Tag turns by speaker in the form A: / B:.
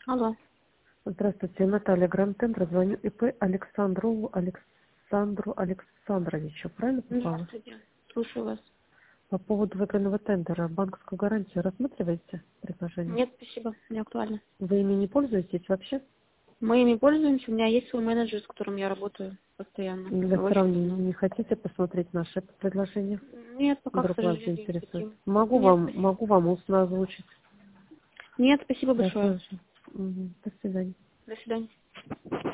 A: Алло.
B: Здравствуйте, Наталья Грантендра, звоню ИП Александру Александровичу, правильно попала?
A: Здравствуйте. Слушаю вас.
B: По поводу выигранного тендера, банковскую гарантию рассматриваете предложение?
A: Нет, спасибо, не актуально.
B: Вы ими не пользуетесь вообще?
A: Мы ими пользуемся, у меня есть свой менеджер, с которым я работаю постоянно.
B: Для
A: Мы очень
B: сравнения,
A: давно.
B: не хотите посмотреть наше предложение?
A: Нет, пока, к
B: Вдруг вас
A: сожалению, не
B: заинтересует.
A: хотим.
B: Могу
A: Нет,
B: вам,
A: спасибо.
B: могу вам устно озвучить.
A: Нет, спасибо большое.
B: Хорошо. До свидания.
A: До свидания.